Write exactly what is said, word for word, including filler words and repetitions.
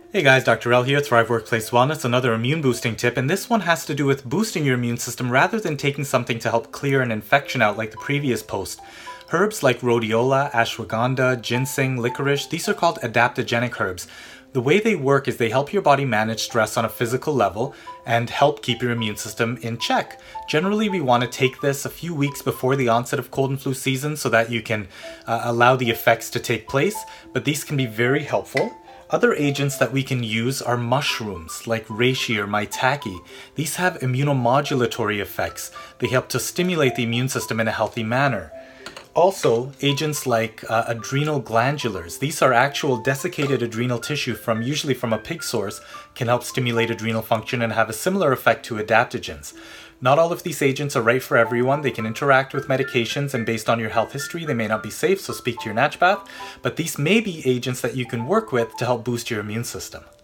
Hey guys, Doctor L here, Thrive Workplace Wellness, another immune boosting tip, and this one has to do with boosting your immune system rather than taking something to help clear an infection out like the previous post. Herbs like rhodiola, ashwagandha, ginseng, licorice, these are called adaptogenic herbs. The way they work is they help your body manage stress on a physical level and help keep your immune system in check. Generally, we want to take this a few weeks before the onset of cold and flu season so that you can uh, allow the effects to take place, but these can be very helpful. Other agents that we can use are mushrooms like reishi or maitake. These have immunomodulatory effects. They help to stimulate the immune system in a healthy manner. Also, agents like uh, adrenal glandulars, these are actual desiccated adrenal tissue from usually from a pig source, can help stimulate adrenal function and have a similar effect to adaptogens. Not all of these agents are right for everyone. They can interact with medications, and based on your health history, they may not be safe, so speak to your naturopath. But these may be agents that you can work with to help boost your immune system.